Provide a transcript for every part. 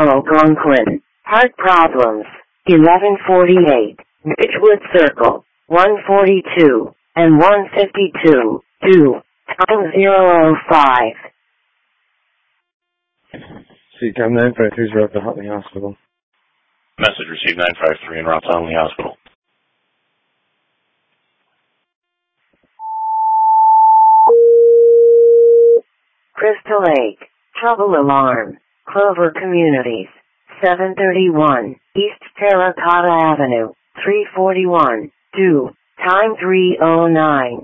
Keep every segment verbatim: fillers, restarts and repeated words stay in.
Algonquin. Heart problems. eleven forty-eight. Ridgewood Circle. one forty-two. And one fifty-two. two. Time zero oh five. C COM nine five three is route to Huntley Hospital. Message received nine five three en route to Huntley Hospital. Crystal Lake. Trouble alarm. Clover Communities. seven thirty-one. East Terracotta Avenue. three forty-one. two. Time three oh nine.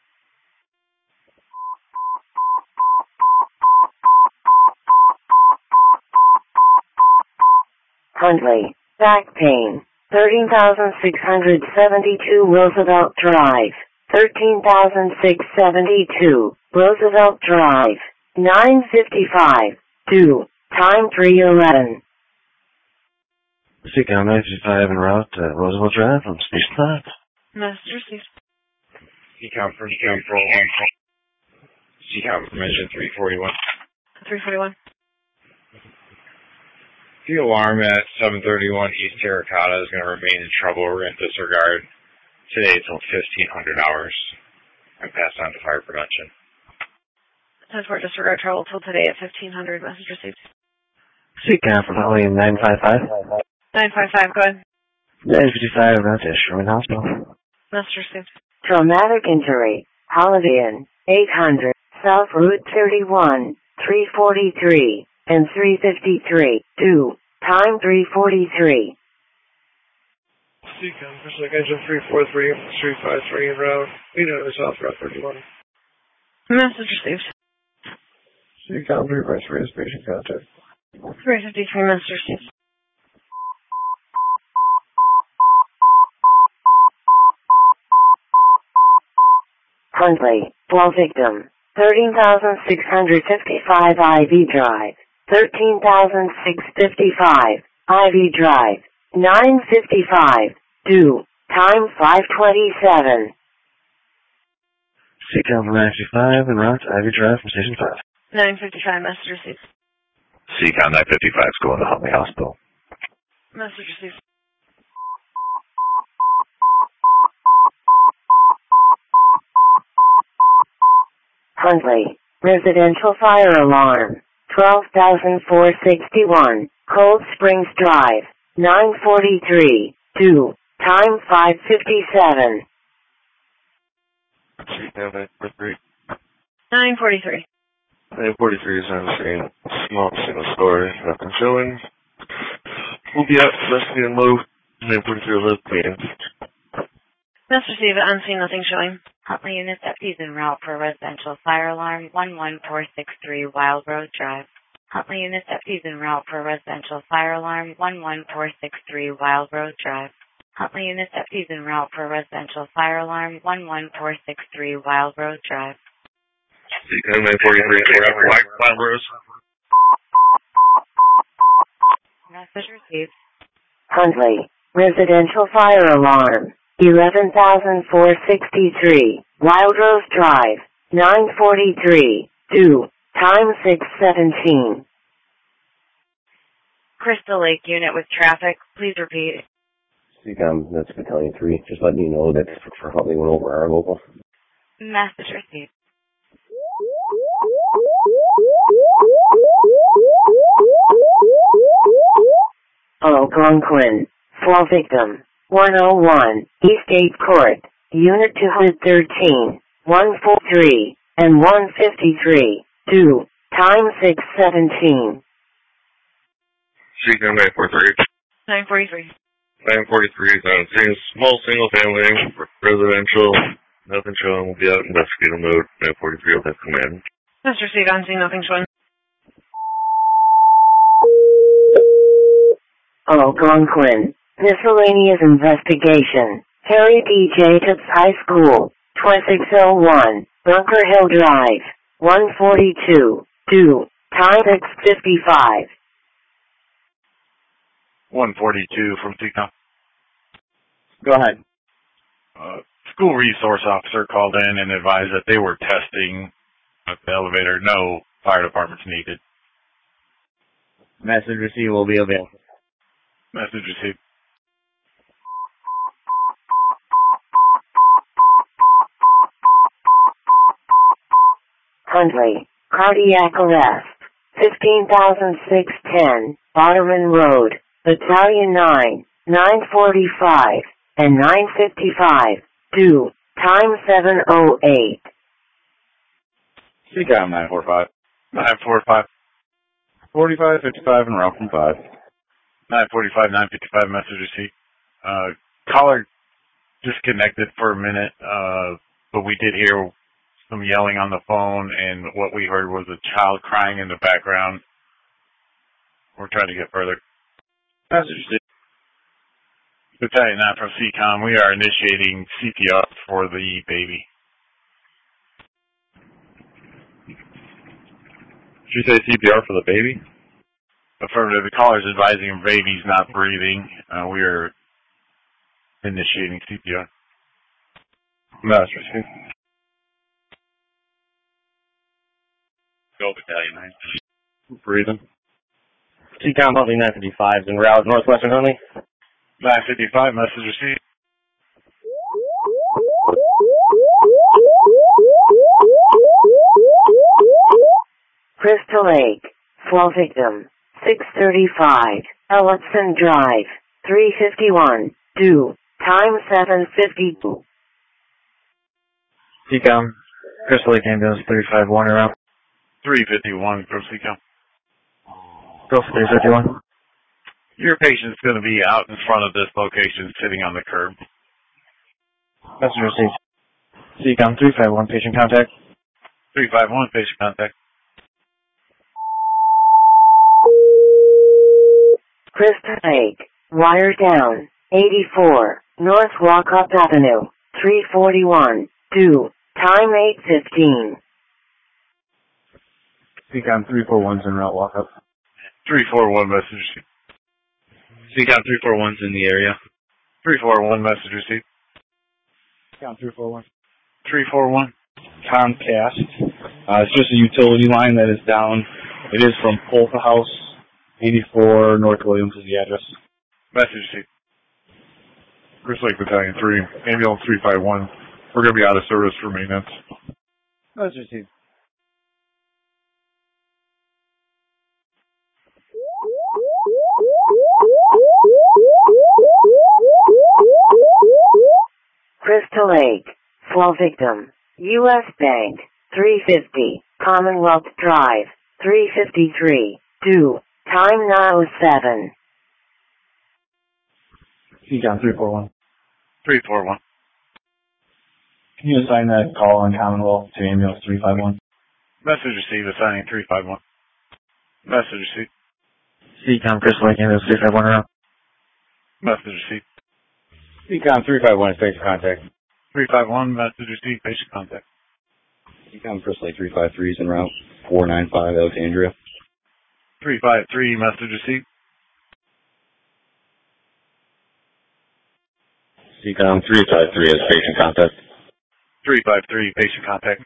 Huntley. Back pain. thirteen thousand six hundred seventy-two Roosevelt Drive. thirteen thousand six hundred seventy-two Roosevelt Drive. nine fifty-five. two. Time three eleven. C COM nine fifty-five en route to Roosevelt Drive from Station five. Master Steve. C COM first control. C COM permission three forty-one. three forty-one. The alarm at seven thirty-one East Terracotta is going to remain in trouble. We're going to disregard today until fifteen hundred hours and pass on to fire prevention. ten four, disregard trouble till today at fifteen hundred. Message received. C COM from Huntley nine five five. nine five five, go ahead. nine fifty-five route to Sherman Hospital. Message received. Traumatic injury. Holiday Inn. eight hundred. South Route thirty-one. three forty-three. And three fifty-three. two. Time three forty-three. C COM, First Lake Engine three four three, three five three en route. eight hundred South Route thirty-one. Message received. C COM three five three is patient contact. three fifty-three, message received. Huntley. Fall victim. thirteen thousand six hundred fifty-five Ivy Drive. thirteen thousand six hundred fifty-five Ivy Drive. nine fifty-five. two. Time five twenty-seven. C COM from nine fifty-five en route to Ivy Drive from Station five. nine fifty-five, message received. C COM nine fifty-five is going to Huntley Hospital. Message received. Huntley. Residential fire alarm. twelve thousand four hundred sixty-one. Cold Springs Drive. nine forty-three. two. Time five fifty-seven. C COM nine forty-three. nine forty-three. nine forty-three is on the scene. Small single story. Nothing showing. We'll be out investigating low. nine forty-three will live clean. Message received. Unseen, nothing showing. Huntley unit deputies en route for residential fire alarm one one four six three Wild Rose Drive. Huntley unit deputies en route for residential fire alarm one one four six three Wild Rose Drive. Huntley unit deputies en route for residential fire alarm one one four six three Wild Rose Drive. C COM nine forty-three, Wild Rose. Message received. Huntley. Residential fire alarm. eleven thousand four hundred sixty-three. Wild Rose Drive. nine forty-three. two. Time six seventeen. Crystal Lake unit with traffic. Please repeat. C COM, that's Battalion three. Just letting you know that for Huntley went over our local. Message received. Algonquin. Fall victim. one oh one. Eastgate Court. Unit two hundred thirteen. one forty-three. And one fifty-three. two. Time six seventeen. C COM nine forty-three. nine forty-three. nine forty-three is on scene. Small single family. Residential. Nothing showing. We'll be out investigating mode. nine forty-three will have command. Message received. Unseen, nothing showing. Algonquin. Miscellaneous investigation. Harry D. Jacobs High School. twenty-six oh one. Bunker Hill Drive. one forty-two. two. Time six fifty-five. one forty-two from C COM. Go ahead. Uh, school resource officer called in and advised that they were testing at the elevator. No fire departments needed. Message received will be available. Message received. Huntley, cardiac arrest. fifteen thousand six ten, Otterman Road, Battalion nine, nine forty-five, and nine fifty-five, due, time seven oh eight. C COM nine four five. nine forty-five. forty-five, fifty-five, and route from five. nine forty-five, nine fifty-five, message received. Uh, caller disconnected for a minute, uh, but we did hear some yelling on the phone, and what we heard was a child crying in the background. We're trying to get further. Message received. Battalion nine from C COM, we are initiating C P R for the baby. Did you say C P R for the baby? Affirmative. The caller is advising the baby's not breathing. Uh, we are initiating C P R. Message received. Go Battalion nine. Breathing. C COM Huntley nine fifty-five is en route northwestern Huntley. nine fifty-five, message received. Crystal Lake, slow victim, six thirty-five, Ellison Drive, three fifty-one, due, time seven fifty-two. C COM, Crystal Lake Ambulance three five one around. three fifty-one from C COM. Go for three fifty-one. Your patient's going to be out in front of this location, sitting on the curb. Message received. C COM three five one, patient contact. three five one, patient contact. Crystal Lake, wire down, eighty-four, North Walkup Avenue, three forty-one, due, time eight fifteen. C COM three four one's en route walk up. three four one, message received. C COM three four one's in the area. three four one, message received. C COM three four one. three four one. Comcast. Uh, it's just a utility line that is down. It is from Polka House, eighty-four North Williams is the address. Message received. Crystal Lake Battalion three, ambulance three five one. We're going to be out of service for maintenance. Message received. Crystal Lake, slow victim, U S Bank, three fifty, Commonwealth Drive, three fifty-three, due, time nine oh seven. C COM three four one. three four one. Can you assign that call on Commonwealth to ambulance three five one? Message received, assigning three five one. Message received. C COM Crystal Lake ambulance three five one around. Message received. C COM three five one is patient contact. three five one, message received, patient contact. C COM Crystal Lake three five three is en route. four nine five Alexandria. three five three, message received. C COM three five three is patient contact. three five three, patient contact.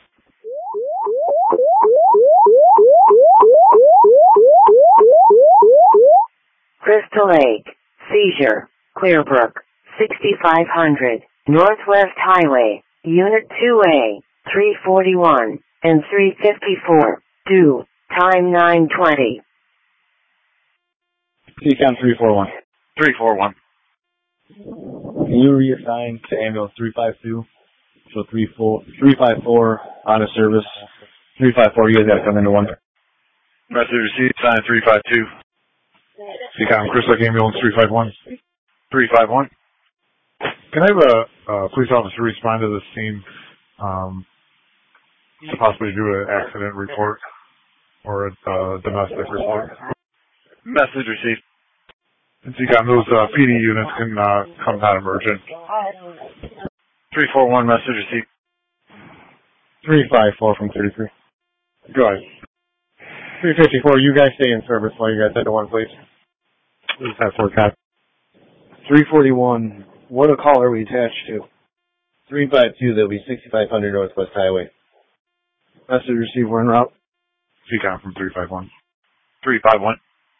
Crystal Lake, seizure, Clearbrook, sixty-five hundred, Northwest Highway, Unit two A, three forty-one, and three fifty-four, due, time nine twenty. C COM three four one. three four one. Can you reassign to ambulance three five two? So three four three five four out of service. three five four, you guys gotta come into one. Message received, sign three five two. C COM Crystal Lake ambulance three five one. three five one. Can I have a uh, police officer respond to this scene, um, to possibly do an accident report or a uh, domestic report? Message received. And C COM, those uh, P D units can uh, come non-emergent. three four one, message received. three five four from thirty-three. Go ahead. three fifty-four, you guys stay in service while you guys head to one, please. Is that for cop? three forty-one, what a call are we attached to? three five two, that'll be sixty-five hundred Northwest Highway. Message received, we're en route. C COM from three five one. three five one.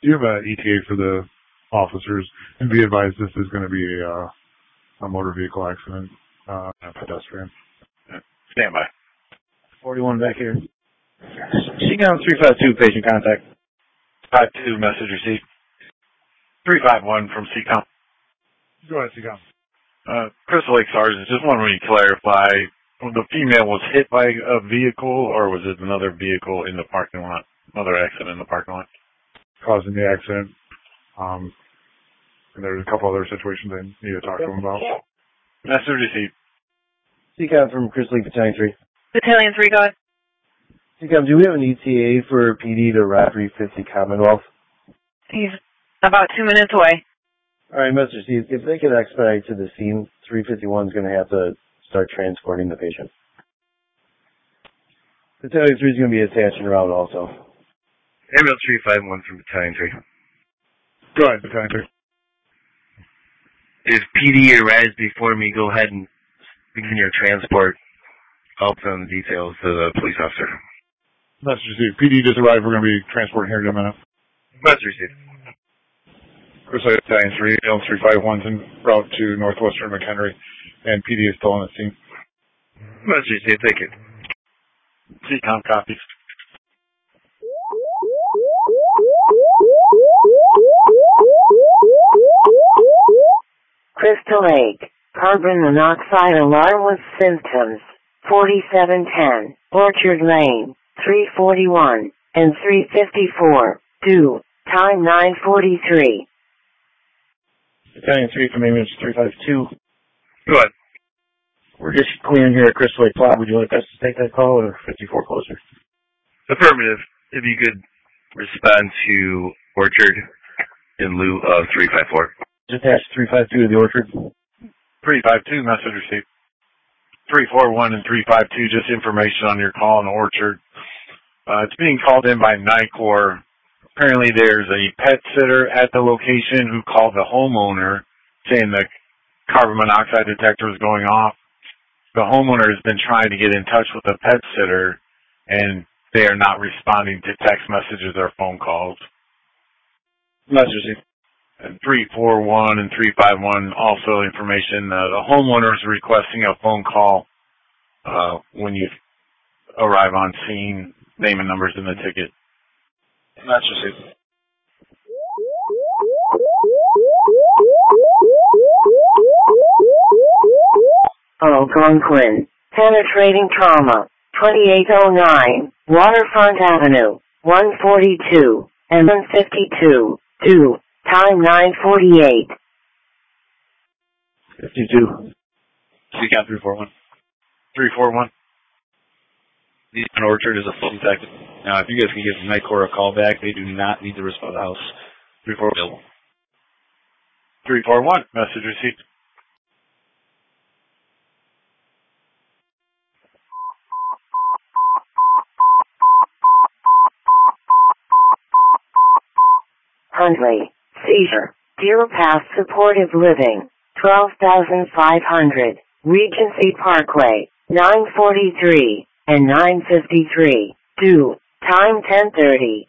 Do you have an E T A for the officers? And be advised, this is going to be a, uh, a motor vehicle accident, uh, a pedestrian. Stand by. forty-one back here. C COM three five two, patient contact. five two, message received. three five one from C COM. Go ahead, C COM. Uh, Crystal Lake Sergeant, just wondering to clarify, the female was hit by a vehicle, or was it another vehicle in the parking lot? Another accident in the parking lot? Causing the accident. Um, and there's a couple other situations I need to talk to him about. Message received. C COM from Crystal Lake Battalion three. Battalion three, go ahead. C COM, do we have an E T A for P D to Route three fifty Commonwealth? He's about two minutes away. All right, Mister Steve, if they could expedite to the scene, three fifty-one is going to have to start transporting the patient. Battalion three is going to be attached en route also. Ambulance three five one from Battalion three. Go ahead, Battalion three. If P D arrives before me, go ahead and begin your transport. I'll put on the details to the police officer. Message received. P D just arrived. We're going to be transporting here in a minute. Message received. Crystal Lake Battalion three, Ambulance three five one's en route to Northwestern McHenry, and P D is still on the scene. Message received. Thank you. C COM copies. Crystal Lake, carbon monoxide alarm with symptoms, forty-seven ten, Orchard Lane, three forty-one, and three fifty-four, due, time nine forty-three. Battalion three from Ambulance three five two. Go ahead. We're just clearing here at Crystal Lake Plot. Would you like us to take that call or fifty-four closer? Affirmative. If you could respond to Orchard in lieu of three five four. Just attach three five two to the Orchard. three five two, message received. three four one and three five two, just information on your call in Orchard. Uh, it's being called in by NICOR. Apparently there's a pet sitter at the location who called the homeowner saying the carbon monoxide detector was going off. The homeowner has been trying to get in touch with the pet sitter, and they are not responding to text messages or phone calls. Message received. And three four one and three five one, also information. Uh, the homeowner is requesting a phone call uh, when you arrive on scene, name and numbers in the ticket. Message received. Algonquin, penetrating trauma, twenty-eight oh nine, Waterfront Avenue, one forty-two, and one fifty-two, due, time nine forty-eight. fifty-two. C COM three four one. three four one. The Orchard is a full detective. Now, if you guys can give NICOR a call back, they do not need to respond to the house. three four one. three four one, message received. Huntley, seizure, Deer Path Supportive Living, twelve thousand five hundred, Regency Parkway, nine forty-three, and nine fifty-three, due, time ten thirty.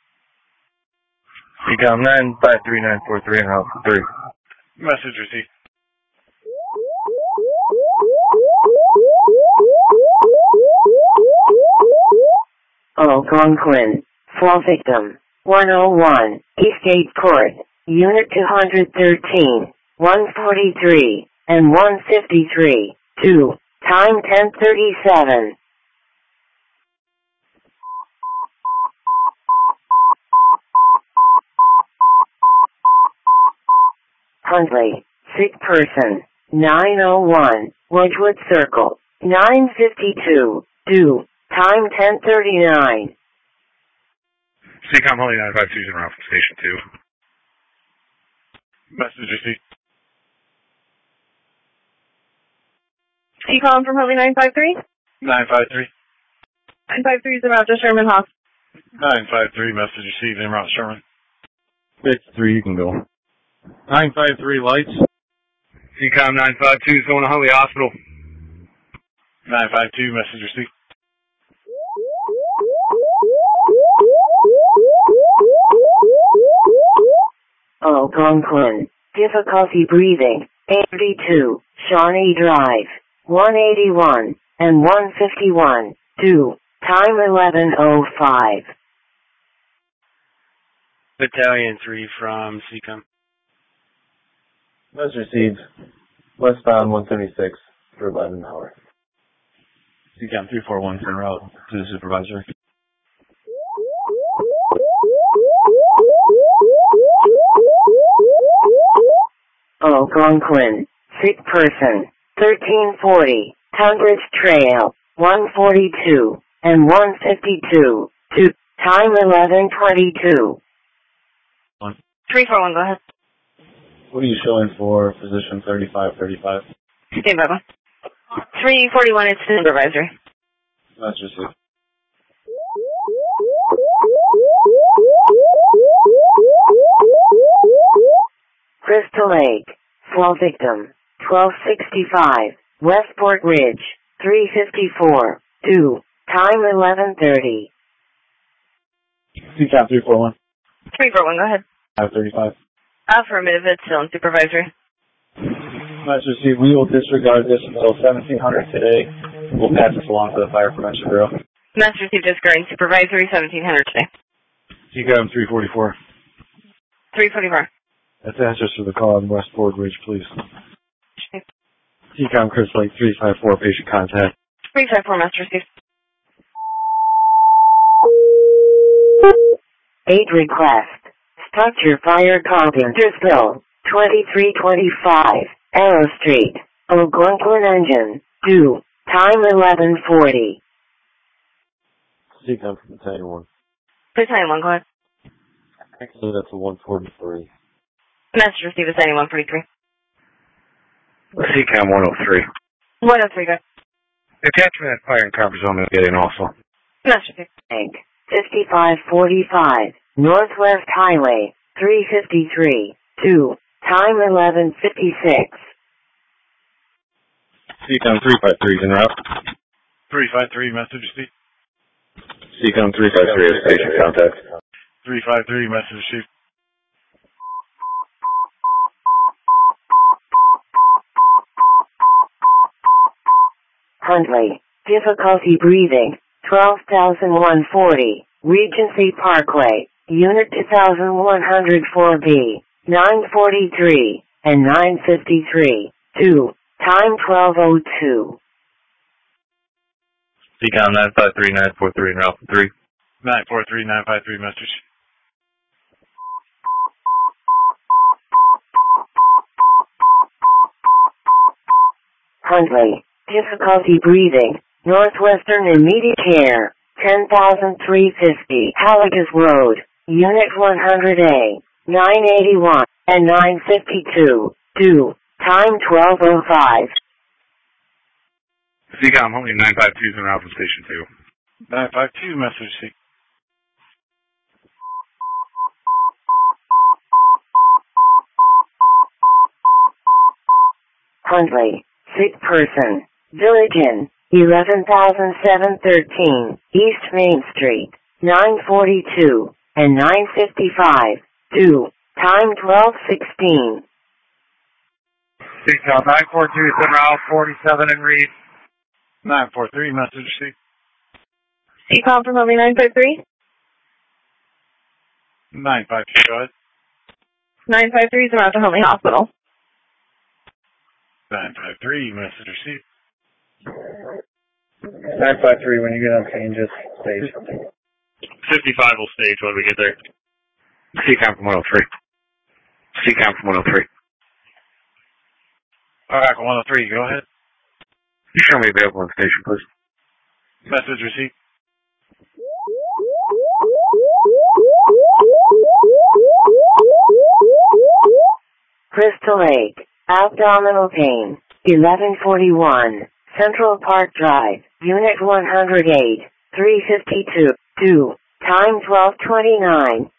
C COM nine five three nine four three and route three. Message received. Algonquin, fall victim, one oh one, Eastgate Court, Unit two thirteen, one forty-three, and one fifty-three, due, time ten thirty-seven. Huntley, sick person, nine oh one, Wedgwood Circle, nine fifty-two, due, time ten thirty-nine. C COM Huntley nine five two is en route from Station two. Message received. C COM from Huntley nine five three? nine five three. nine five three is about to Sherman Hoff. nine five three, message received en route Sherman. It's three, you can go. nine five three lights. C COM nine five two is going to Huntley Hospital. nine five two, message received. Algonquin. Difficulty breathing. eighty-two. Shawnee Drive. one eighty-one and one fifty-one. two. Time eleven oh five. Battalion three from C COM. Message received. Westbound one seventy-six for about an hour. C COM three four one en route to the supervisor. Algonquin. Sick person. thirteen forty. Tunbridge Trail. one forty-two and one fifty-two. two. Time eleven twenty-two. three four one, go ahead. What are you showing for position thirty-five thirty-five? Stand by one. three forty-one, it's the supervisor. That's just it. Crystal Lake. Fall victim. twelve sixty-five. Westport Ridge. three fifty-four. two. Time eleven thirty. C COM three four one. three four one, go ahead. five thirty-five. Affirmative, it's still in supervisor. That's received. We will disregard this until seventeen hundred today. We'll pass this along to the Fire Prevention Bureau. Master received disregarding supervisory, seventeen hundred today. C COM three forty-four. three forty-four. That's answers to the call on Westport Ridge, please. C COM Crystal Lake three five four, patient contact. three five four, master received. eight request. Structure fire Carpentersville. twenty-three twenty-five. Arrow Street. Algonquin engine. two. Time eleven forty. C COM from Battalion one. Battalion one, go ahead. Actually, that's a one forty-three. Master received Battalion one forty-three. C COM one oh three. one oh three, go ahead. Attachment at fire and comfort zone is getting also. Master received. Bank. fifty-five forty-five. Northwest Highway. three fifty-three. two. Time eleven fifty-six. C COM three five three en route. three five three, message received. C COM three five three is patient contact. three five three, message received. Huntley. Difficulty breathing. twelve thousand one forty. Regency Parkway. Unit two thousand one hundred four B. nine forty-three and nine fifty-three. two. Time twelve oh two. C COM nine five three nine four three en route for three. nine four three nine five three, message. Huntley. Difficulty breathing. Northwestern Immediate Care. ten thousand three hundred fifty. Halligas Road. Unit one hundred A. nine eighty-one and nine fifty-two. two. Time twelve oh five. C COM only nine five two is en route from station two. nine five two, message received. Huntley. Sick person. Village Inn. eleven thousand seven hundred thirteen. East Main Street. nine forty-two and nine fifty-five. two. Time twelve sixteen. C COM nine four two is en route forty-seven and read. nine four three, message received. C COM from only nine five three. nine five two, go ahead. nine five three is around to Huntley Hospital. nine five three, message received. nine five three, when you get on scene, just stage. fifty-five will stage when we get there. C COM from one oh three. C COM from one oh three. Alright, one oh three, go ahead. You show me available on station, please. Message received. Crystal Lake. Abdominal pain. eleven forty-one. Central Park Drive. Unit one hundred eight. three fifty-two. two. Time twelve twenty-nine.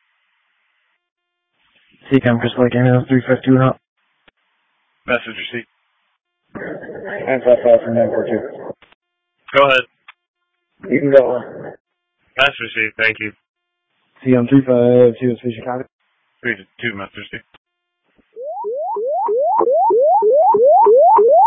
C COM Crystal Lake Ambulance three five two and up. Message received. nine five five from nine four two. Go ahead. You can go. Message received, thank you. C COM three five two is patient contact. three two, message received.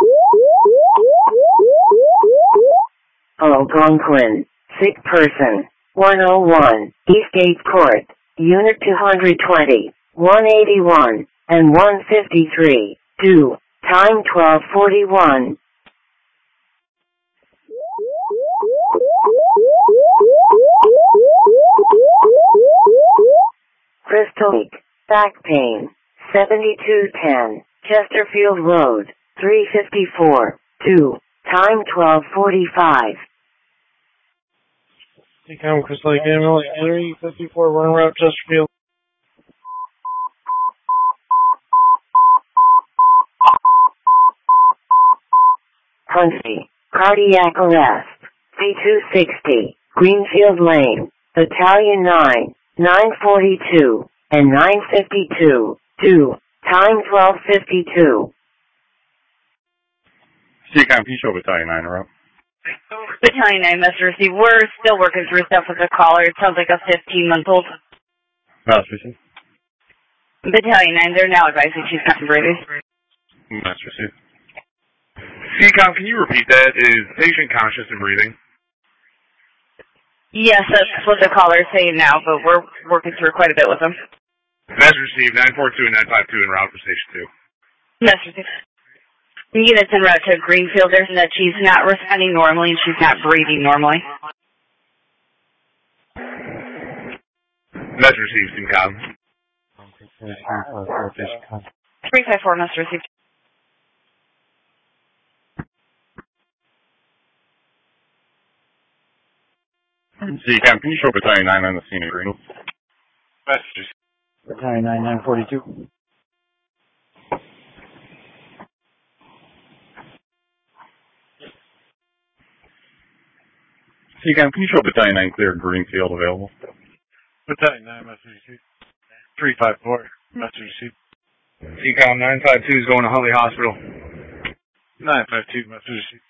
Algonquin, sick person, one oh one, Eastgate Court, Unit two twenty, one eighty-one, and one fifty-three, due, time twelve forty-one. Crystal Lake, back pain, seventy-two ten, Chesterfield Road, three fifty-four, due, time twelve forty-five. Seacom, Crystal Lake Ambulance, three fifty-four, run route, Chesterfield. Huntley, cardiac arrest, C two sixty, Greenfield Lane, Battalion nine, nine forty-two, and nine fifty-two, due, time twelve fifty-two. Seacom, can you show Battalion nine around? Battalion nine, Master Receive. We're still working through stuff with the caller. It sounds like a fifteen-month-old. Master Receive. Battalion nine, they're now advising she's not breathing. Master Receive. Seacom, can you repeat that? Is patient conscious and breathing? Yes, that's what the caller's saying now, but we're working through quite a bit with them. Master Receive, nine four two and nine five two en route for Station two. Master Receive. Units en route to Greenfield. There's that she's not responding normally and she's not breathing normally. Master Receive, Seacom. three five four, Master Receive. Seacom, can you show Battalion nine on the scene in Greenfield? Messages. Battalion nine, nine forty-two. Seacom, can you show Battalion nine clear Greenfield available? Battalion nine, message received. three five four, message received. Seacom, nine five two is going to Huntley Hospital. nine five two, message received.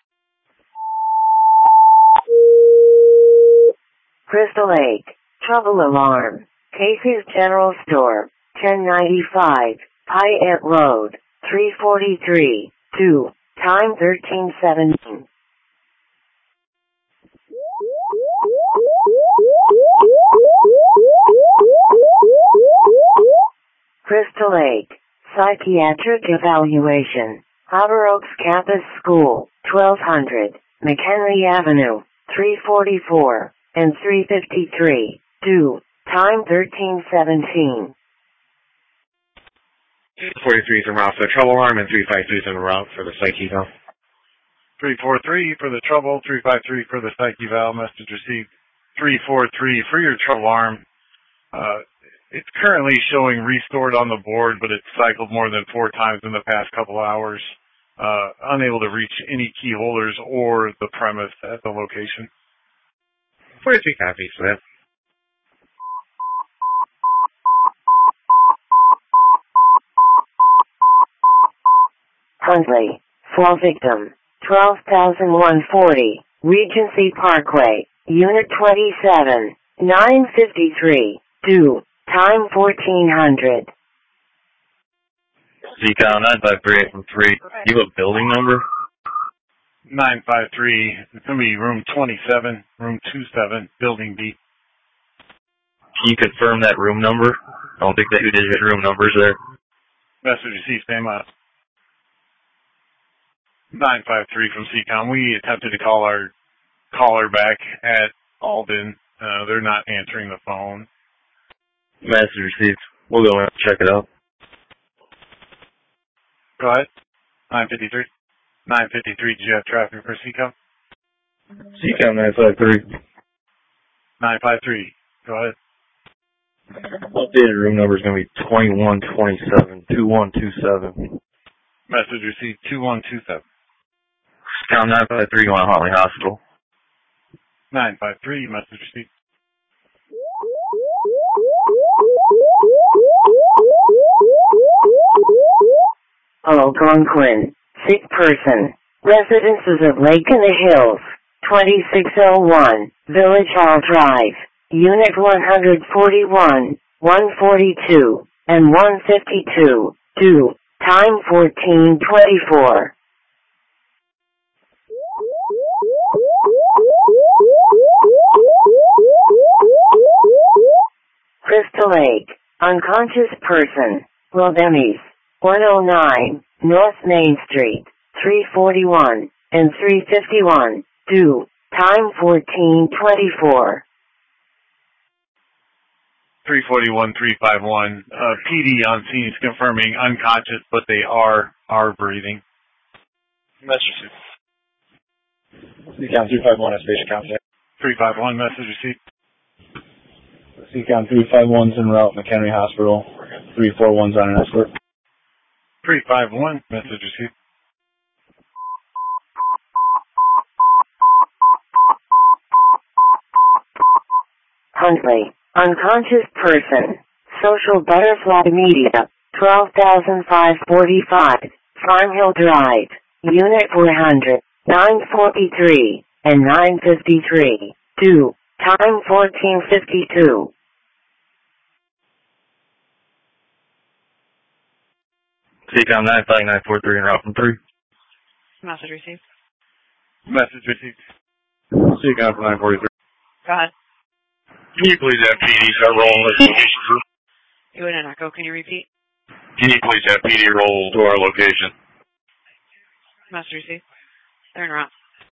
Crystal Lake, trouble alarm, Casey's General Store, ten ninety-five, Pyatt Road, three forty-three, due, time thirteen seventeen. Crystal Lake, psychiatric evaluation, Outer Oaks Campus School, twelve hundred, McHenry Avenue, three forty-four, and three fifty-three, due, time thirteen seventeen. forty-three is en route for the trouble alarm and three five three is en route for the psych eval. three four three for the trouble, three five three for the psych eval, message received. three four three for your trouble alarm. Uh, it's currently showing restored on the board, but it's cycled more than four times in the past couple hours. Uh, unable to reach any key holders or the premise at the location. forty-three copies for that. Huntley, fall victim, twelve thousand one forty, Regency Parkway, Unit twenty-seven, nine fifty-three, due, time fourteen hundred. Seacom, nine five three eight from three. You have a building number? nine five three, it's going to be room twenty-seven, room twenty-seven, building B. Can you confirm that room number? I don't think that two-digit room number's there. Message received, same up. nine five three from Seacom. We attempted to call our caller back at Alden. Uh, they're not answering the phone. Message received. We'll go and check it out. Go ahead. nine fifty-three. nine fifty-three, did you have traffic for Seacom? Seacom, nine five three. nine five three, go ahead. Updated room number is going to be twenty-one twenty-seven, two one two seven. Message received, two one two seven. Seacom, nine five three going to Huntley Hospital. nine five three, message received. Algonquin, sick person, residences of Lake in the Hills, twenty-six oh one, Village Hall Drive, Unit one forty-one, one forty-two, and one fifty-two, due, time fourteen twenty-four. Crystal Lake, unconscious person, Wildemis, one oh nine, North Main Street, three forty-one, and three fifty-one, due, time fourteen twenty-four. three forty-one, three fifty-one, uh, P D on scene is confirming unconscious, but they are, are breathing. Message received. Seacom three five one has patient contact. three fifty-one, message received. Seacom three fifty-one's en route, McHenry Hospital. three forty-one's on an escort. three fifty-one, message received. Huntley, unconscious person, Social Butterfly Media, twelve thousand five hundred forty-five, Farm Hill Drive, Unit four hundred, nine forty-three, and nine fifty-three, due, time fourteen fifty-two. Seacom nine five nine four three en route from three. Message received. Message received. Seacom nine forty-three. Go ahead. Can you please have P D start rolling this location through? You in an echo. Can you repeat? Can you please have P D roll to our location? Message received. They're en route.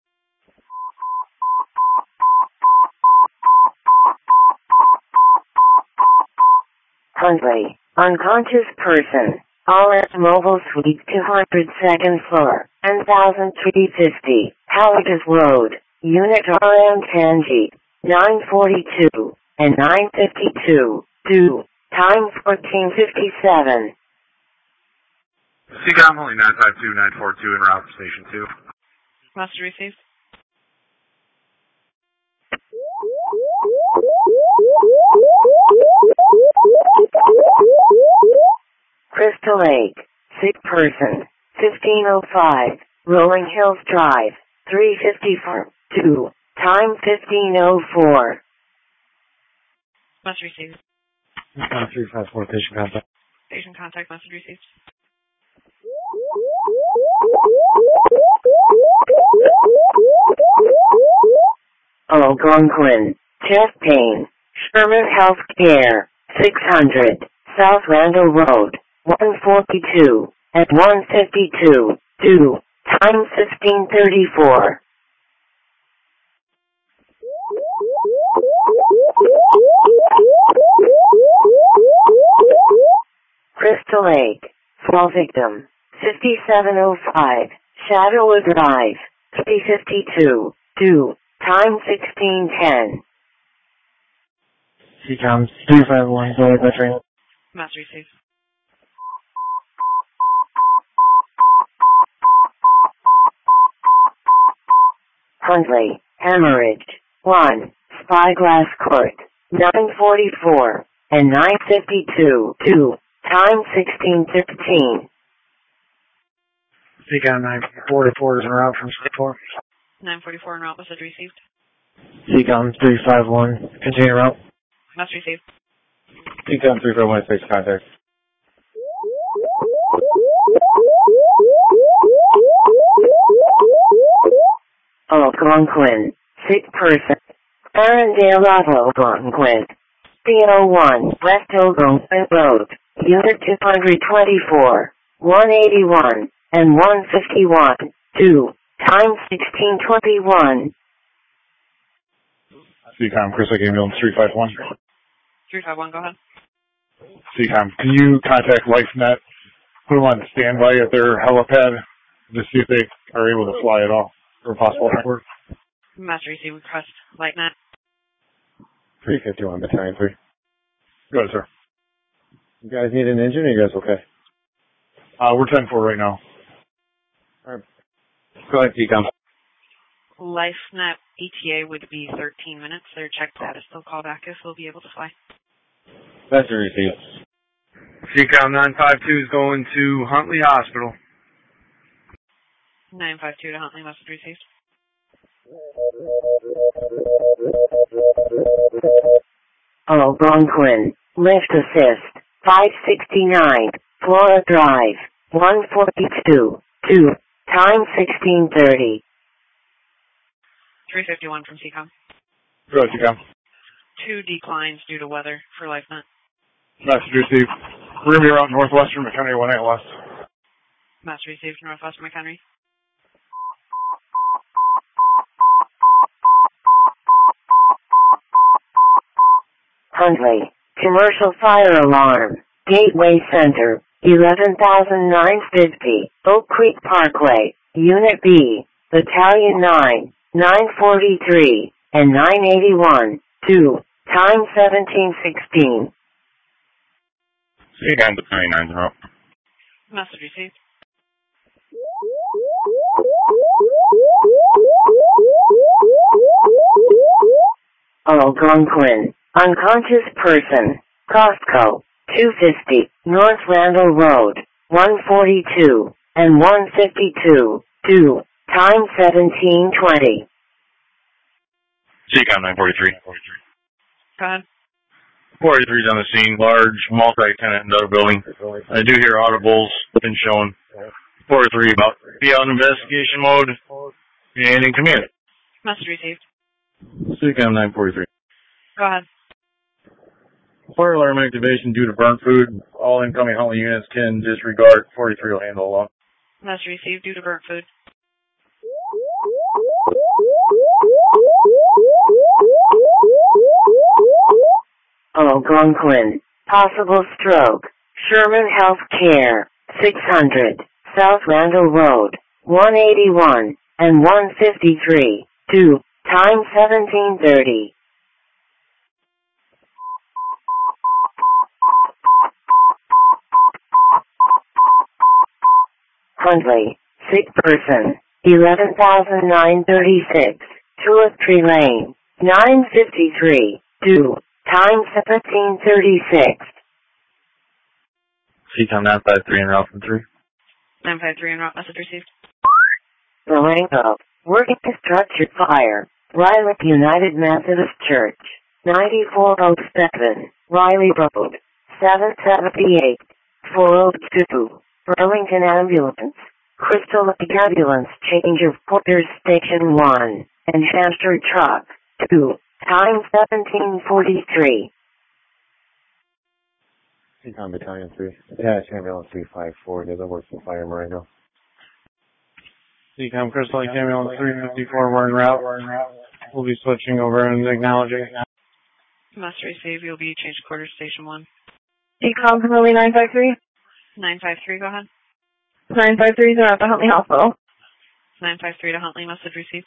Huntley, unconscious person, all at Mobile Suite two hundred second floor, one thousand three hundred fifty, Halligas Road, Unit R M ten G, nine forty-two, and nine fifty-two, due, time fourteen fifty-seven. Seacom only nine five two nine four two en route from station two. Message received. Crystal Lake, sick person, fifteen oh five, Rolling Hills Drive, three fifty-four, two, time fifteen oh four. Message received. three five four, patient contact. Patient contact, message received. Algonquin, chest pain, Sherman Health Care, six hundred, South Randall Road, one forty-two, and one fifty-two, due, time fifteen thirty-four. Crystal Lake, fall victim, fifty-seven oh five, Shadowwood Drive, three fifty-two, due, time sixteen ten. Seacom three five one, go ahead, train. Message received. Huntley, hemorrhage, one, Spyglass Court, nine forty-four, and nine fifty-two, two, time sixteen fifteen. Seacom nine forty-four is en route from four. nine forty-four en route, message received. Seacom three five one, continue route. Message received. Seacom three five one, patient contact. Algonquin, sick person, Arundel Algonquin, three oh one, West Algonquin Road, Unit two twenty-four, one eighty-one, and one fifty-one, due, time sixteen twenty-one. Seacom, Chris Lake Ambulance three five one. three five one, go ahead. Seacom, can you contact LifeNet, put them on standby at their helipad to see if they are able to fly at all for a possible network? Message received, request LightNet. three fifty-one, battalion three. Go ahead, sir. You guys need an engine, or you guys okay? Uh, we're ten four right now. Alright. Go ahead, Seacom. LifeNet E T A would be thirteen minutes. Their check status, they'll call back if they'll be able to fly. Message received. Seacom nine five two is going to Huntley Hospital. nine five two to Huntley, message received. Algonquin, lift assist, five sixty-nine, Flora Drive, one forty-two, two, time sixteen thirty. three fifty-one from Seacom. Go ahead, Seacom. Two declines due to weather for LifeNet. Message received. Ruby Route, Northwestern McHenry, one eight West. Message received, Northwestern McHenry. Huntley, commercial fire alarm, Gateway Center, eleven thousand nine hundred fifty, Oak Creek Parkway, Unit B, Battalion nine, nine forty-three, and nine eighty-one, two, time seventeen sixteen. See you with twenty-nine route. Message received. Algonquin, unconscious person, Costco, two fifty, North Randall Road, one forty-two, and one fifty-two, two, time seventeen twenty. C COM nine forty-three. Go ahead. forty-three's on the scene, large multi-tenant industrial building. I do hear audibles been shown. forty-three about be out in investigation mode and in command. Message received. C COM nine forty-three. Go ahead. Fire alarm activation due to burnt food. All incoming Huntley units can disregard. forty-three will handle along. Message received due to burnt food. Algonquin, possible stroke, Sherman Health Care, six hundred, South Randall Road, one eighty-one, and one fifty-three, two, time seventeen thirty. Huntley, sick person, eleven thousand nine hundred thirty-six, Tulip Tree Lane, nine fifty-three, two, time seventeen thirty-six. C COM nine five three and route from three. nine five three and route message received. Marengo, working to structured fire, Riley United Methodist Church, ninety-four oh seven, Riley Road, seven seventy-eight, four oh two, Burlington Ambulance, Crystal Lake Ambulance change of Porter's Station one, and Hampshire Truck, two, time seventeen forty-three. C COM Battalion three. Yeah, it's Ambulance three five four. Doesn't work for Fire Marengo. C COM Crystal Lake Ambulance three fifty-four, we're en route. We'll be switching over and acknowledging. Must receive. You'll be changed to quarter station one. C COM Huntley nine five three. nine five three, go ahead. nine five three is at the Huntley Hospital. nine five three to Huntley, message received.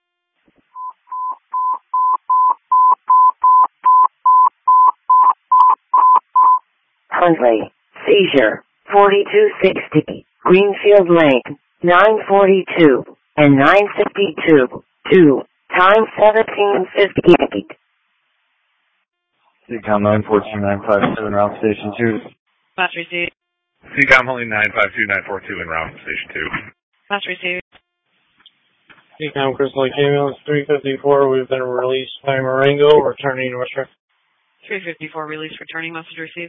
Huntley, seizure, forty-two sixty, Greenfield Lane, nine forty-two, and nine fifty-two, two, time seventeen fifty-eight. C COM nine fourteen nine five seven, route station two. Message received. C COM Huntley nine five two nine four two en route station two. Message received. C COM Crystal Lake Ambulance three fifty-four, we've been released by Marengo, returning to Western. three fifty-four, release returning, message received.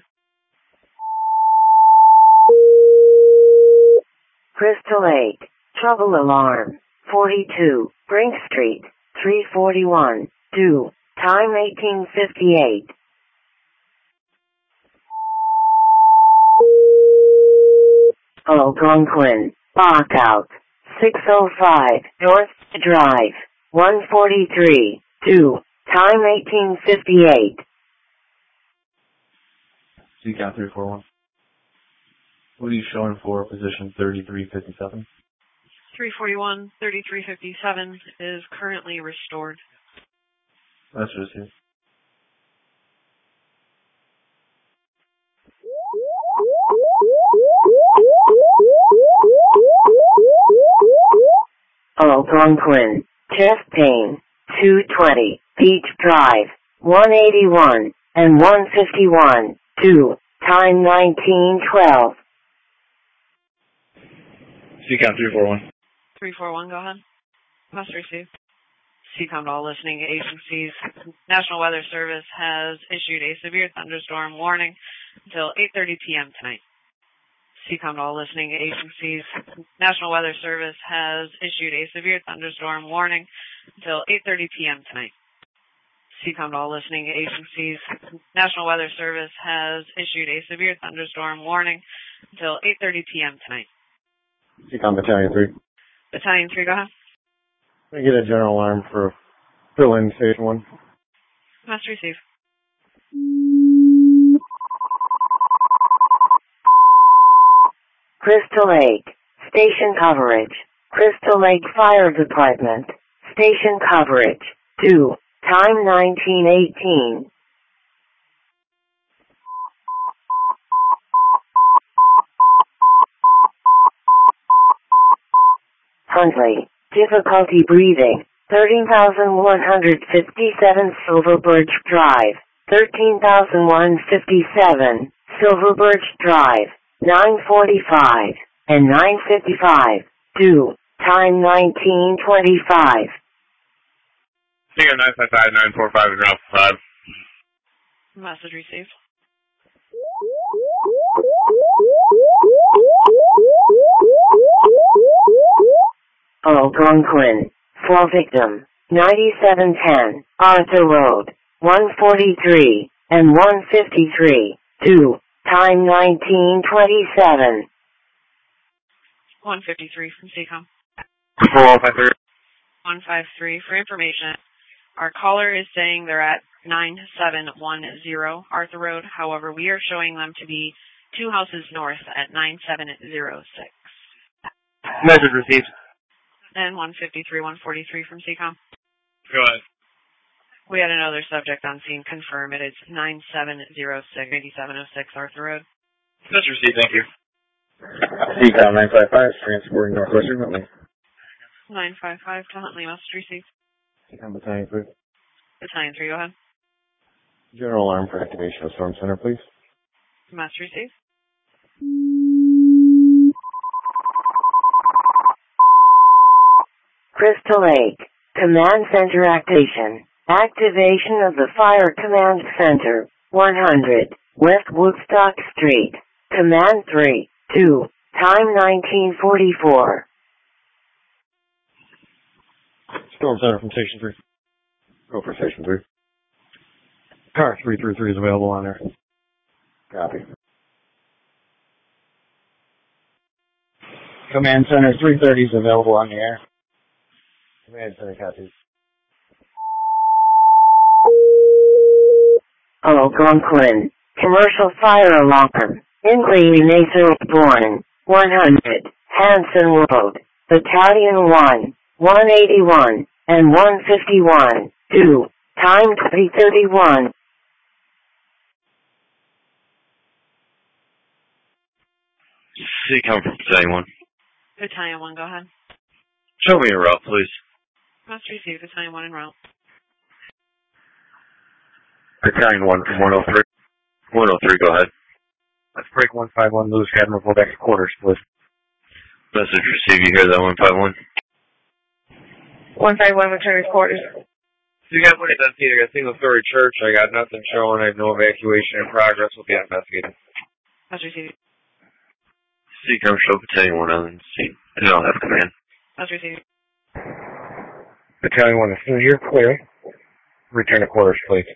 Crystal Lake, trouble alarm, forty-two, Brink Street, three forty-one, two, time eighteen fifty-eight. Algonquin, lockout, six oh five, North Drive, one forty-three, two, time eighteen fifty-eight. C COM three four one. What are you showing for position thirty-three fifty-seven? three forty-one, thirty-three fifty-seven is currently restored. That's what it is. Algonquin, chest pain, two twenty, Beach Drive, one eighty-one, and one fifty-one, two, time nineteen twelve. C COM three four one. three four one, go ahead. Must receive. C COM to all listening agencies. National Weather Service has issued a severe thunderstorm warning until eight thirty p.m. tonight. C COM to all listening agencies. National Weather Service has issued a severe thunderstorm warning until eight thirty p.m. tonight. C COM to all listening agencies. National Weather Service has issued a severe thunderstorm warning until eight thirty p.m. tonight. C COM Battalion three. Battalion three, go ahead. Can I get a general alarm for fill-in Station one? Must receive. Crystal Lake. Station coverage. Crystal Lake Fire Department. Station coverage. two. Time nineteen eighteen. Huntley. Difficulty breathing. thirteen thousand one hundred fifty-seven Silver Birch Drive. thirteen thousand one hundred fifty-seven Silver Birch Drive. nine forty-five and nine fifty-five. two. Time nineteen twenty-five. C M nine five five, nine four five is Alpha five. Message received. Algonquin. Fall victim. ninety-seven ten. Arthur Road. one forty-three and one fifty-three. two. Time nineteen twenty-seven. one fifty-three from C COM. four one five three. one five three. For information, our caller is saying they're at nine seven one zero Arthur Road. However, we are showing them to be two houses north at nine seven zero six. Message received. And one fifty-three, one forty-three from C COM. Go ahead. We had another subject on scene confirm. It is nine seven zero six, eighty-seven oh six Arthur Road. Message received, thank you. C COM nine five five, transporting Northwestern Huntley. nine five five to Huntley, message received. C COM Battalion three. Battalion three, go ahead. General alarm for activation of Storm Center, please. Message received. Crystal Lake. Command Center activation. Activation of the Fire Command Center. one hundred. West Woodstock Street. Command three. two. Time nineteen forty-four. Storm Center from Station three. Go for Station three. Car three three three is available on there. Copy. Command Center three thirty is available on the air. Command Center copies. Algonquin. Commercial fire alarm. Inquiry Nasal Born. one hundred. Hanson Road. Battalion one. one eighty-one. And one fifty-one. two. Time twenty thirty-one. C COM from Battalion one. Battalion one, go ahead. Show me a route, please. Must receive. Battalion one en route. Battalion one from one oh three. one oh three, go ahead. Let's break one five one, Lewis Admiral, go back to quarters, please. Message received, you hear that, one five one? one five one, return to quarters. You got what it does here. I got single story church. I got nothing showing. I have no evacuation in progress. We'll be investigating. Must receive. C COM show Battalion one on scene. I don't have command. Must receive. Battalion one, as soon as you're clear, return to quarters, please.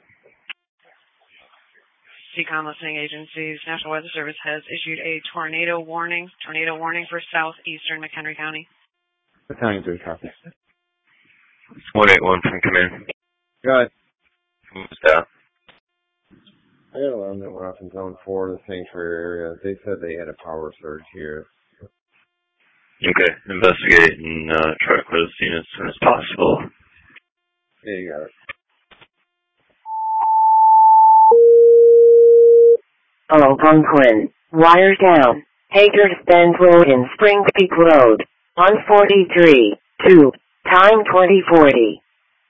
C COM listening agencies, National Weather Service has issued a tornado warning. Tornado warning for southeastern McHenry County. Battalion three copies. one eight one from command. Go ahead. Who's that? I got an alarm that went off in zone four, the sanctuary area. They said they had a power surge here. Okay, investigate and uh, try to clear the scene as soon as possible. Yeah, you got it. Algonquin. Wire down. Hager's Bend Road in Spring Creek Road. one forty-three. two. Time twenty forty.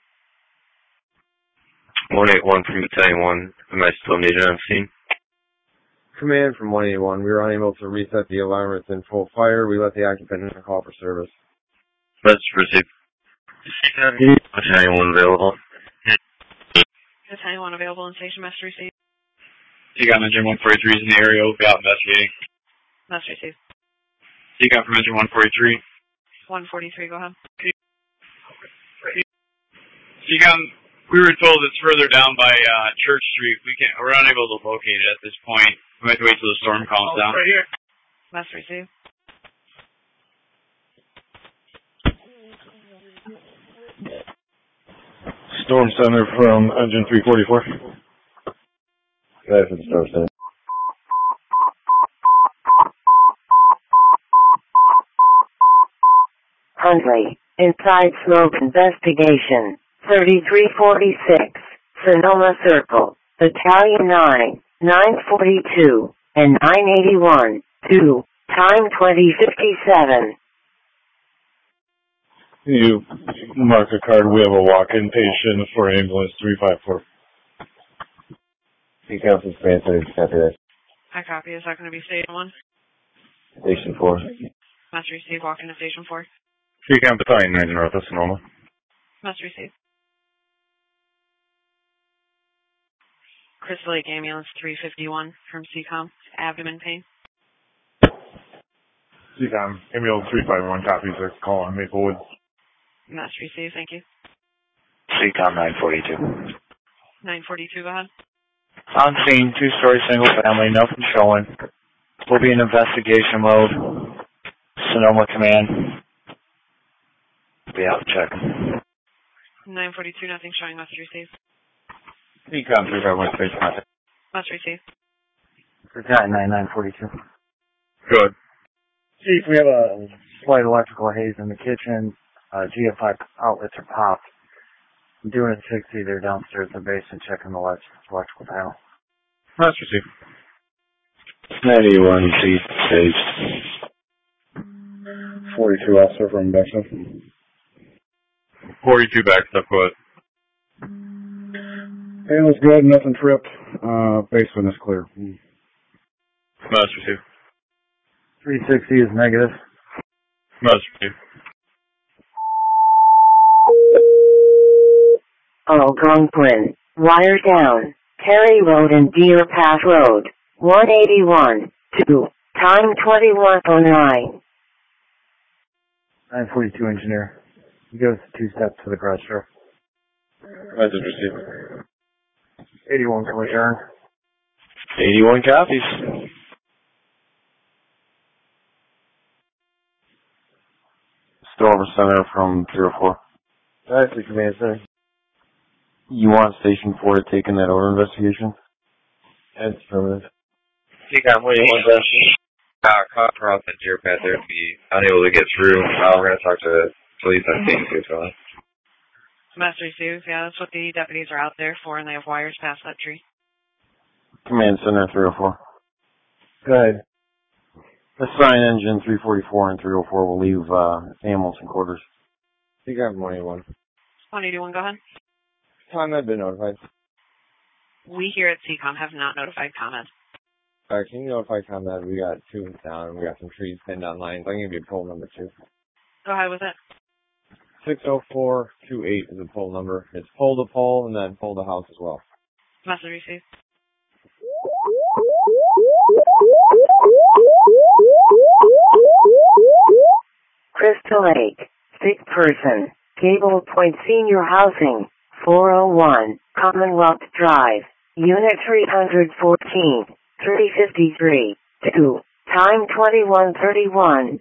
one eight one from Battalion one. Am I still needed on scene? Command from one eighty-one. We were unable to reset the alarm. It's in full fire. We let the occupant in a call for service. Let's proceed. Battalion one available. Battalion one available in station. Must receive. C COM engine one forty-three is in the area. We'll be out investigating. Must receive. C COM from engine one forty-three. one forty-three, go ahead. C COM We were told it's further down by uh, Church Street. We can't. We're unable to locate it at this point. We have to wait till the storm calms down. Right here. Must receive. Storm Center from engine three forty-four. Guys for the Storm Center. Huntley, inside smoke investigation. thirty-three forty-six, Sonoma Circle, Battalion nine, nine forty-two, and nine eighty-one, two, time twenty fifty-seven. You mark a card. We have a walk-in patient for ambulance three five four. He comes from Spain, so he's copy that. I copy. Is that going to be station one? Station four. Must receive. Walk into station four. Seacom Battalion nine North, that's Sonoma. Must receive. Crystal Lake Ambulance three fifty-one from C COM. Abdomen pain. C COM, ambulance three five one copies a call on Maplewood. Must receive, thank you. C COM nine forty-two. nine forty-two, go ahead. On scene, two-story single family, nothing showing. We'll be in investigation mode. Sonoma Command. Be out checking. nine forty-two, nothing showing. Must receive. C COM three five one, space contact. Must receive. Battalion nine nine forty-two. Good. Chief, we have a slight electrical haze in the kitchen. Uh, G F I outlets are popped. I'm doing a sixty. They're downstairs in the basement checking the elect- electrical panel. Must receive. ninety-one, C, stage. forty-two, officer from Bexon. forty-two back stuff, go ahead. Hey, looks good. Nothing tripped. Uh, basement is clear. Must receive. three sixty is negative. Must receive. Algonquin, wire down, Terry Road and Deer Path Road, one eighty-one, two, time twenty-one oh nine. nine forty-two engineer. He goes two steps to the garage door. Message received. eighty-one can return. eighty-one copies. Storm Center from three oh four. Alright, the command center. You want Station four to take in that order investigation? That's affirmative. C COM, what do you want that? Uh, caught across the deer path there to be unable to get through. Uh, we're going to talk to police on scene too, so. Must receive, yeah, that's what the deputies are out there for, and they have wires past that tree. Command Center three oh four. Good. Assign engine three forty-four and three oh four will leave uh, ambulance and quarters. C COM one eighty-one. one eighty-one, go ahead. Time I've been notified. We here at C COM have not notified ComEd. Alright, can you notify ComEd? We got two down, we got some trees pinned on lines. I'm going to give you poll number two. Go ahead with it. six oh four two eight is the poll number. It's pole to pole and then pole to house as well. Must receive. Crystal Lake, sick person, Cable Point Senior Housing, four oh one, Commonwealth Drive, Unit three fourteen, three fifty-three, two, time twenty-one thirty-one.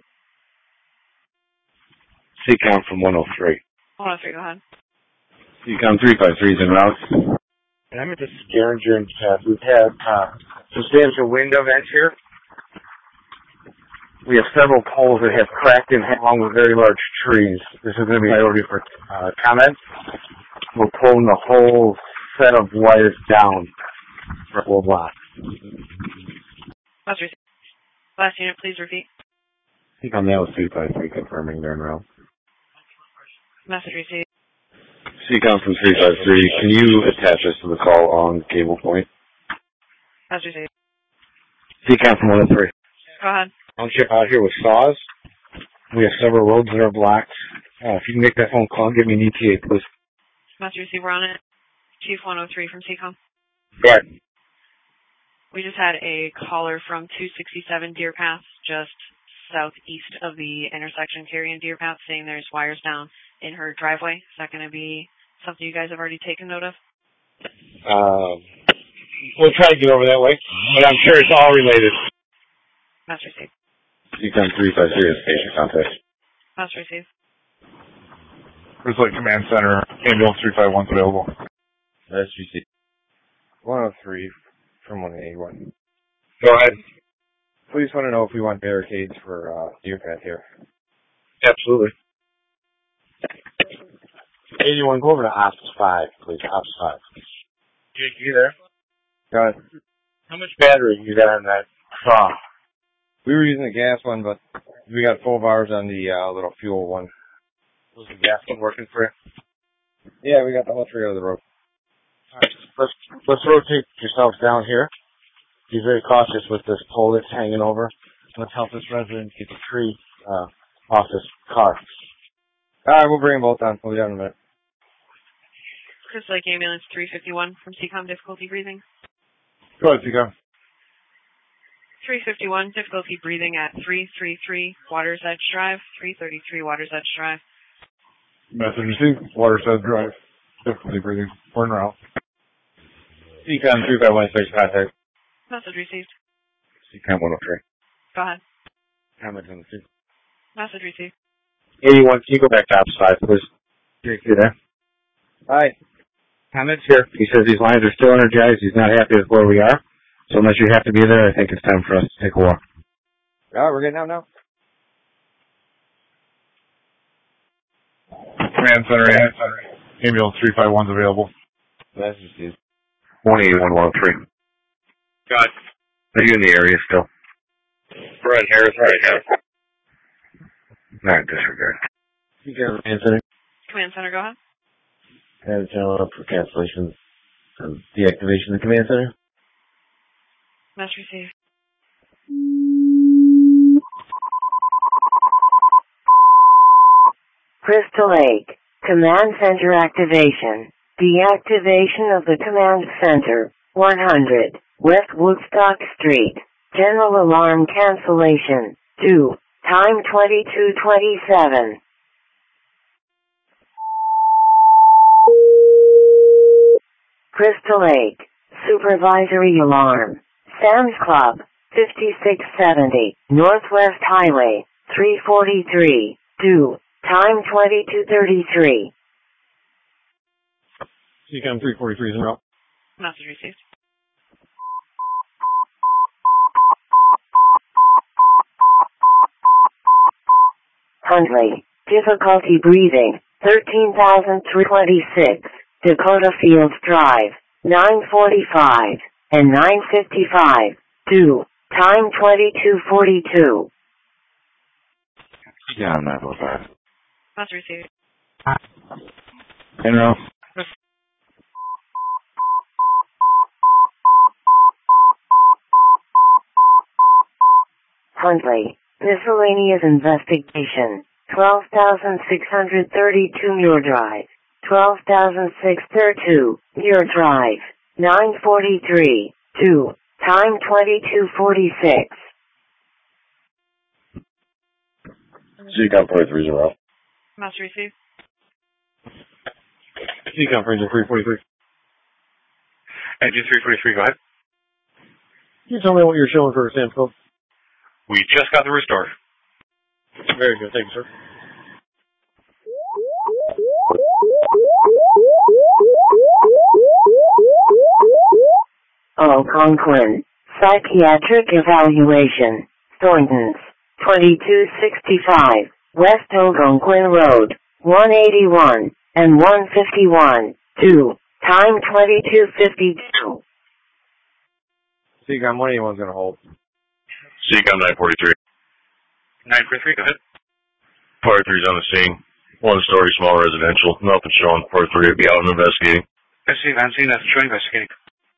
C COM from one oh three. one oh three, go ahead. C COM three five three is en route. And I'm at the Garinger path. We've had uh, substantial wind events here. We have several poles that have cracked in along with very large trees. This is going to be a priority for uh, ComEd. We're pulling the whole set of wires down for a whole block. Must receive. Last unit, please repeat. C COM that was three five three confirming they're en route. Message received. C COM from three five three, can you attach us to the call on Cable Point? Message received. C COM from one oh three. Go ahead. Township out here with saws. We have several roads that are blocked. Uh, if you can make that phone call, give me an E T A, please. Message received. We're on it. Chief one oh three from C COM. Go ahead. We just had a caller from two sixty-seven Deer Path, just southeast of the intersection, Carrie and Deer Path, saying there's wires down in her driveway. Is that going to be something you guys have already taken note of? Um, we'll try to get over that way, but I'm sure it's all related. Must receive. Econ three five three is patient contact. Must receive. Crystal Lake Command Center, ambulance three five one's available. S G C. one oh three from one eighty-one. Go ahead. Please want to know if we want barricades for uh, deer path here. Absolutely. eighty-one, go over to Ops five, please. Ops five. Jake, you there? Go ahead. How much battery you got on that saw? We were using the gas one, but we got full bars on the uh, little fuel one. Was the gas one working for you? Yeah, we got the whole tree out of the road. All right. Let's, let's rotate yourselves down here. Be very cautious with this pole that's hanging over. Let's help this resident get the tree uh, off this car. All right, we'll bring them both down. We'll be down in a minute. Crystal Lake Ambulance three fifty-one from C COM, difficulty breathing. Go ahead, Tika. three fifty-one, difficulty breathing at three thirty-three Waters Edge Drive, three thirty-three Waters Edge Drive. Message received. Waterside Drive. Difficulty breathing. We're en route. Econ three five one six contact. Message received. Econ one oh three. Go ahead. Comment on the two. Message received. eighty-one, can you go back to Ops five, please? Jake, you there? Hi. Comments here. He says these lines are still energized. He's not happy with where we are. So unless you have to be there, I think it's time for us to take a walk. All right, we're getting out now. Command Center, ambulance three five one's available. Message is one eighty-one, one oh three. God. Are you in the area still? Brett Harris right now. Not disregard. Command Center. Command Center, go ahead. Have a channel up for cancellations and deactivation of the command center. Must receive. Crystal Lake, Command Center activation. Deactivation of the Command Center, one hundred, West Woodstock Street. General alarm cancellation, two, time twenty-two twenty-seven. Crystal Lake, supervisory alarm. Sam's Club, fifty-six seventy, Northwest Highway, three forty-three, two, time twenty-two thirty-three. Econ three forty-three is en route. Message received. Huntley, difficulty breathing, thirteen thousand three hundred twenty-six, Dakota Fields Drive, nine forty-five, and nine fifty-five, two, time twenty-two forty-two. Yeah, I'm nine four five. Must receive. En route. Huntley, miscellaneous investigation, twelve thousand six hundred thirty-two Muir Drive, twelve thousand six hundred thirty-two Muir Drive, nine forty-three, two, time twenty-two forty-six. Econ forty-three is en route. Must receive. Econ Fraser three forty-three. Engine three forty-three, go ahead. Can you tell me what you're showing for Sam's Club? We just got the restore. Very good. Thank you, sir. Algonquin, psychiatric evaluation, Thornton's, twenty-two sixty-five, West Algonquin Road, one eighty-one, and one fifty-one, two, time twenty-two fifty-two. Econ one eighty-one's going to hold. Econ nine forty-three. nine forty-three, go ahead. forty-three's on the scene. One story, small residential. Nothing showing. forty-three will be out and investigating. I see, I'm seeing that. Show investigating.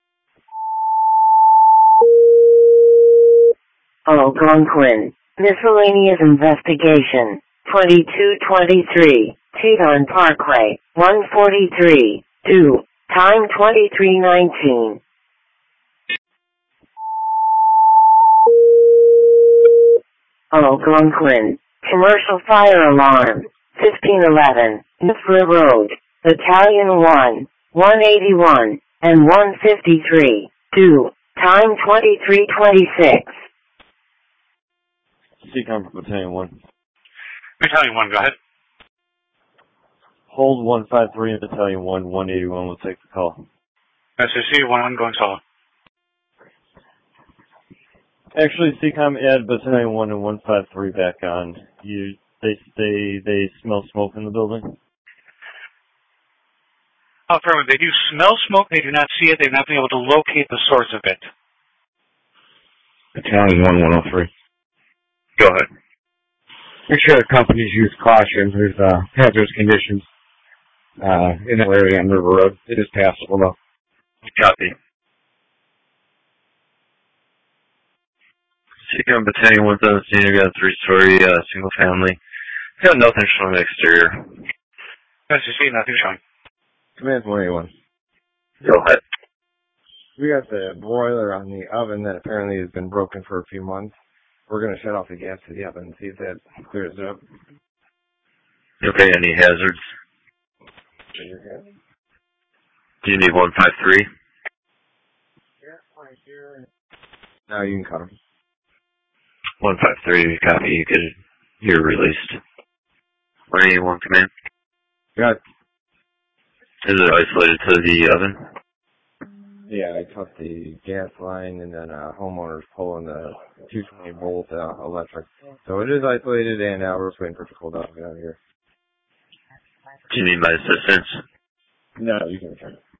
Algonquin, miscellaneous investigation, twenty-two twenty-three, Teton Parkway, one forty-three, two, time twenty-three nineteen. Algonquin, commercial fire alarm, fifteen eleven, Nifra Road, Battalion one, one eighty-one, and one fifty-three. two. Time twenty-three twenty-six. C COM for Battalion one. Battalion one, go ahead. Hold one five three and Battalion one, one eighty-one will take the call. S S C one one going solo. Actually, C COM, add Battalion one and one five three back on. You, they, they, they smell smoke in the building. Affirmative. They do smell smoke. They do not see it. They've not been able to locate the source of it. Battalion one, one oh three. Go ahead. Make sure the companies use caution. There's uh, hazardous conditions uh, in that area on River Road. It is passable though. Copy. C COM Battalion one's on the scene. We got a three-story uh, single family. Got nothing showing the exterior. S S C, nothing showing. Command one eighty-one. Go ahead. We got the broiler on the oven that apparently has been broken for a few months. We're going to shut off the gas to the oven and see if that clears it up. Okay, any hazards? Do you need one five three? No, you can cut them. one five three, copy. You could, you're released. one eighty-one, command. Got. Is it isolated to the oven? Yeah, I cut the gas line and then uh, homeowners pulling the two twenty volt uh, electric. So it is isolated and uh, we're just waiting for it to cool down out here. Do you need my assistance? No, you can return it.